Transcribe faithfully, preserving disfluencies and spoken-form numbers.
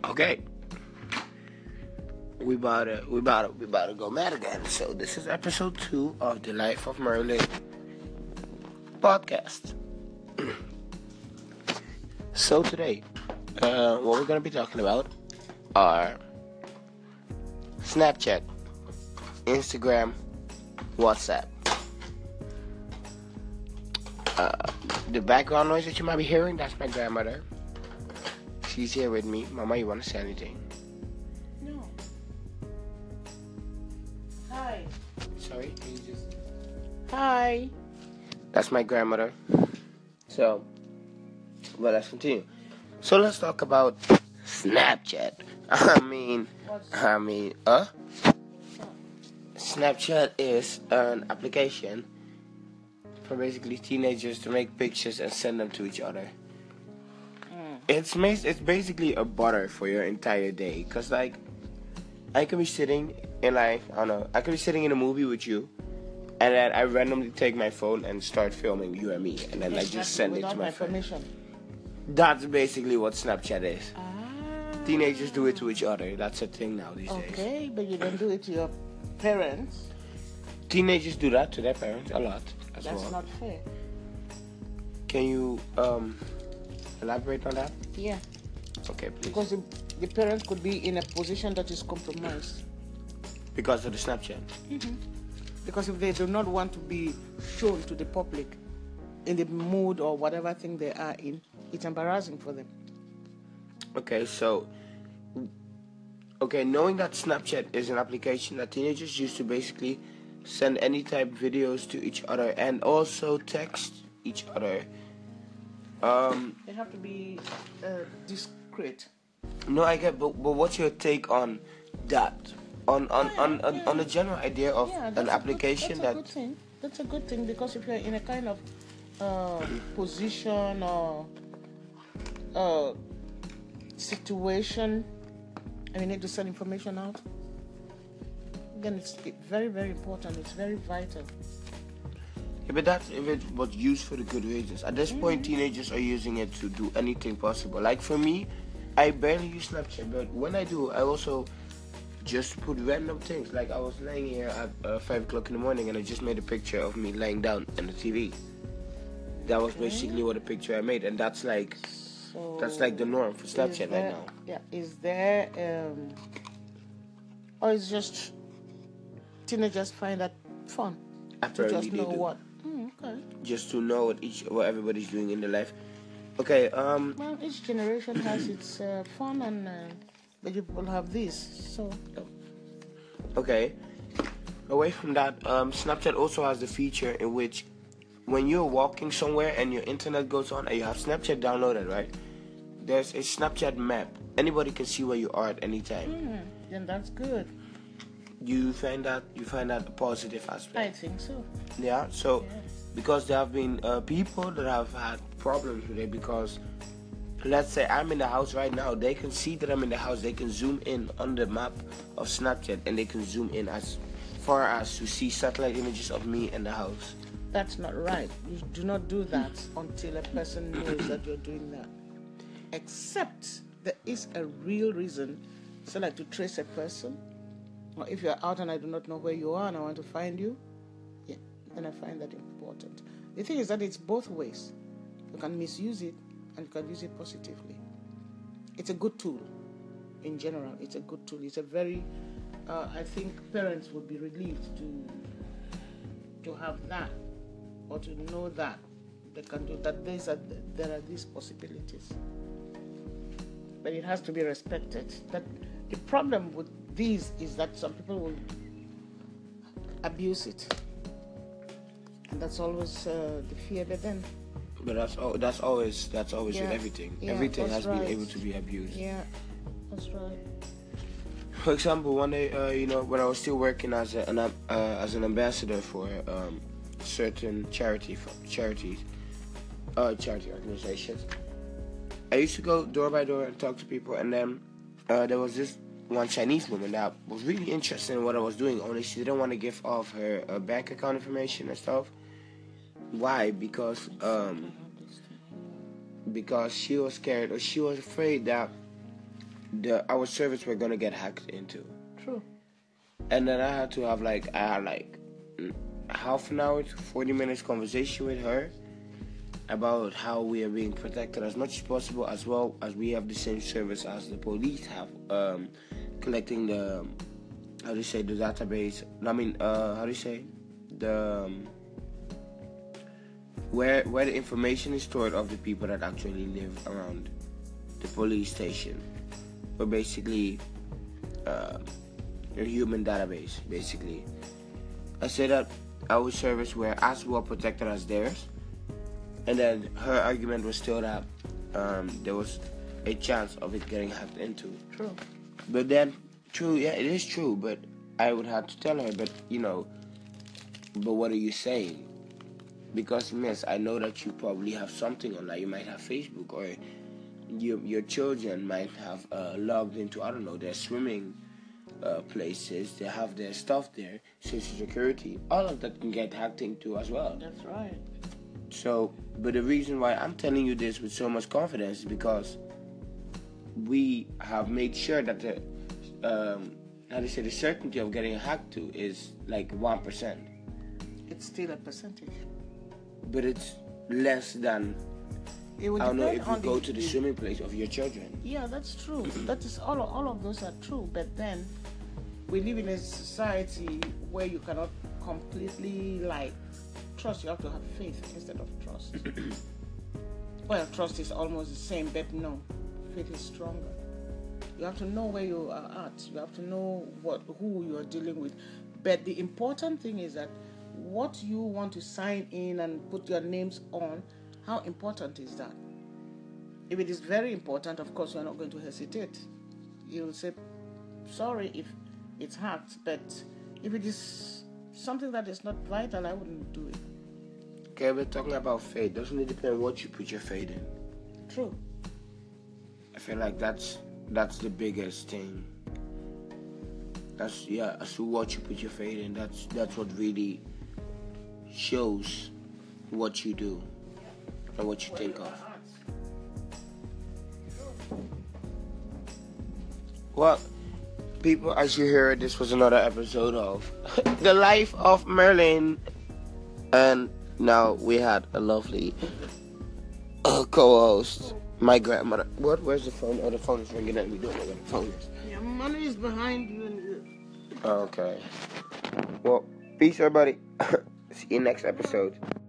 Okay, we about to we about to we about to go mad again. So this is episode two of the Life of Merlin podcast. So today, uh, what we're gonna be talking about are Snapchat, Instagram, WhatsApp. Uh, the background noise that you might be hearing, that's my grandmother. She's here with me. Mama, you wanna say anything? No. Hi. Sorry, can you just... Hi. That's my grandmother. So, well, let's continue. So let's talk about Snapchat. I mean, What's I mean, uh? that? Snapchat is an application for basically teenagers to make pictures and send them to each other. Mm. It's mas- it's basically a butter for your entire day. Cause like, I could be sitting in like, I don't know, I could be sitting in a movie with you, and then I randomly take my phone and start filming you and me, and then I Exactly, just send it without to my my friend. permission. That's basically what Snapchat is. Ah. Teenagers do it to each other. That's a thing now these days. Okay, but you don't do it to your parents. Teenagers do that to their parents a lot as That's well. not fair. Can you um, elaborate on that? Yeah, Okay, please. because the, the parents could be in a position that is compromised. Because of the Snapchat. Because if they do not want to be shown to the public in the mood or whatever thing they are in, it's embarrassing for them. Okay, so okay, knowing that Snapchat is an application that teenagers use to basically send any type of videos to each other and also text each other. Um, They have to be uh, discreet. no, I get, but, but what's your take on that? On on, on, on, on the general idea of Yeah, an that's application a good, that's a that good thing. That's a good thing because if you're in a kind of uh, position or uh, situation and you need to send information out, then it's very, very important. It's very vital. Yeah, but that's if it was used for the good reasons. At this point, teenagers are using it to do anything possible. Like for me, I barely use Snapchat, but when I do, I also just put random things. Like I was laying here at uh, five o'clock in the morning, and I just made a picture of me laying down on the T V. That was basically what the picture I made, and that's like So that's like the norm for is Snapchat there- right now. Yeah, is there um, or is just teenagers find that fun? To Apparently just they know do. what. Mm, okay. Just to know what each what everybody's doing in their life. Okay, um, Well, each generation has its uh, fun, and uh, the people have this. So, okay. Away from that, um, Snapchat also has the feature in which when you're walking somewhere and your internet goes on and you have Snapchat downloaded, right? There's a Snapchat map. Anybody can see where you are at any time. mm, then that's good. You find that you find that a positive I aspect. think so. Yeah. So Yeah. because there have been uh, people that have had problems with it because let's say I'm in the house right now, they can see that I'm in the house, they can zoom in on the map of Snapchat and they can zoom in as far as to see satellite images of me in the house. That's not right. You do not do that until a person knows that you're doing that. Except there is a real reason, so like to trace a person, or if you're out and I do not know where you are and I want to find you, yeah, then I find that important. The thing is that it's both ways. You can misuse it and you can use it positively. It's a good tool in general. It's a good tool. It's a very, uh, I think parents would be relieved to to have that or to know that they can do that. There's a, there are these possibilities, but it has to be respected. That the problem with these is that some people will abuse it, and that's always uh, the fear. But then, But that's al- that's always that's always with Yeah. everything. Yeah, everything that's has been right. able to be abused. yeah, that's right. For example, one day, uh, you know, when I was still working as a, an uh, as an ambassador for um, certain charity charities, uh, charity organizations, I used to go door by door and talk to people, and then uh, there was this one Chinese woman that was really interested in what I was doing. Only she didn't want to give off her uh, bank account information and stuff. Why? Because um, because she was scared or she was afraid that the our service were gonna get hacked into. True. And then I had to have like I had like half an hour to forty minutes conversation with her about how we are being protected as much as possible, as well as we have the same service as the police have, um, collecting the how do you say the database? I mean, uh, how do you say the um, where where the information is stored of the people that actually live around the police station, or basically uh, a human database. Basically, I say that our service were as well protected as theirs, and then her argument was still that um, there was a chance of it getting hacked into. True. But then, true, yeah, it is true. But I would have to tell her, but you know, but what are you saying? Because miss, I know that you probably have something on, like you might have Facebook, or your your children might have uh, logged into, I don't know, their swimming uh, places. They have their stuff there, social security. All of that can get hacked into as well. That's right. So, but the reason why I'm telling you this with so much confidence is because we have made sure that the um, how do you say the certainty of getting hacked to is like one percent. It's still a percentage. But it's less than, It would I don't know, depend if you on go the, to the the- swimming place of your children. Yeah, that's true. That is all. All of those are true. But then, we live in a society where you cannot completely like trust. You have to have faith instead of trust. Well, trust is almost the same, but no, faith is stronger. You have to know where you are at. You have to know what who you are dealing with. But the important thing is that what you want to sign in and put your names on, how important is that? If it is very important, of course, you are not going to hesitate. You'll say, sorry if it's hacked, but if it is something that is not vital, I wouldn't do it. Okay, we're talking about faith. Doesn't it depend what you put your faith in? True. I feel like that's that's the biggest thing. That's yeah, as to what you put your faith in. That's that's what really shows what you do and what you think of. Well, people, as you heard, this was another episode of The Life of Merlin, and now we had a lovely uh, co-host, my grandmother. What? Where's the phone? Oh, the phone is ringing at me. Don't know where the phone is. Your money is behind you. And Okay. Well, peace, everybody. See you next episode.